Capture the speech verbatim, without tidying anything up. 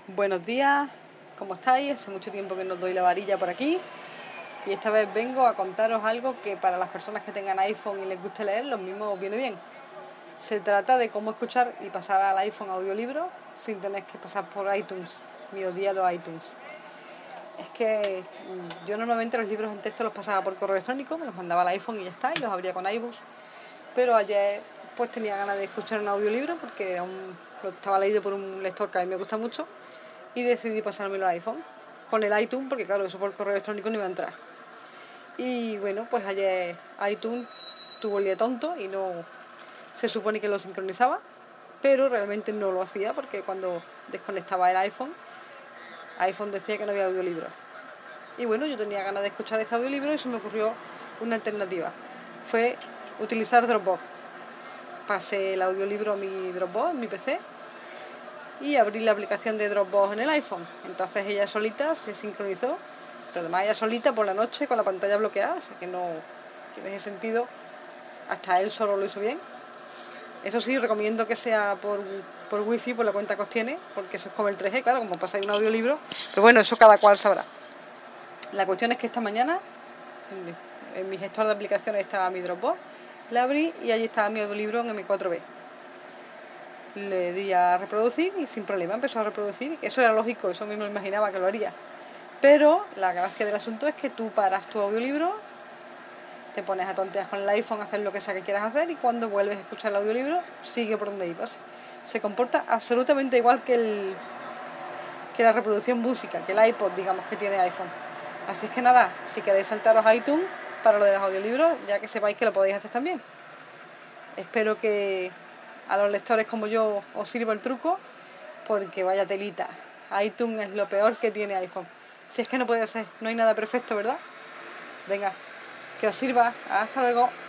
Buenos días, ¿cómo estáis? Hace mucho tiempo que no os doy la varilla por aquí y esta vez vengo a contaros algo que para las personas que tengan iPhone y les guste leer, lo mismo os viene bien. Se trata de cómo escuchar y pasar al iPhone audiolibro sin tener que pasar por iTunes, mi odiado iTunes. Es que mm, yo normalmente los libros en texto los pasaba por correo electrónico, me los mandaba al iPhone y ya está, y los abría con iBooks. Pero ayer pues tenía ganas de escuchar un audiolibro porque era un, lo estaba leído por un lector que a mí me gusta mucho y decidí pasármelo al iPhone con el iTunes porque claro, eso por correo electrónico no iba a entrar. Y bueno, pues ayer iTunes tuvo el día tonto y no se supone que lo sincronizaba, pero realmente no lo hacía porque cuando desconectaba el iPhone, iPhone decía que no había audiolibro. Y bueno, yo tenía ganas de escuchar este audiolibro y se me ocurrió una alternativa. Fue utilizar Dropbox. Pasé el audiolibro a mi Dropbox, mi P C, y abrí la aplicación de Dropbox en el iPhone. Entonces ella solita se sincronizó, pero además ella solita por la noche con la pantalla bloqueada, o sea que no, que en ese sentido hasta él solo lo hizo bien. Eso sí, recomiendo que sea por, por wifi, por la cuenta que os tiene, porque eso es como el tres G, claro, como pasáis un audiolibro, pero bueno, eso cada cual sabrá. La cuestión es que esta mañana en mi gestor de aplicaciones estaba mi Dropbox, la abrí y allí estaba mi audiolibro en eme cuatro be. Le di a reproducir y sin problema empezó a reproducir. Eso era lógico, eso mismo me imaginaba que lo haría. Pero la gracia del asunto es que tú paras tu audiolibro, te pones a tontear con el iPhone, a hacer lo que sea que quieras hacer y cuando vuelves a escuchar el audiolibro sigue por donde ibas. Se comporta absolutamente igual que, el, que la reproducción música, que el iPod, digamos, que tiene iPhone. Así es que nada, si queréis saltaros a iTunes para lo de los audiolibros, ya que sepáis que lo podéis hacer también. Espero que a los lectores como yo os sirva el truco, porque vaya telita. iTunes es lo peor que tiene iPhone. Si es que no puede ser, no hay nada perfecto, ¿verdad? Venga, que os sirva. Hasta luego.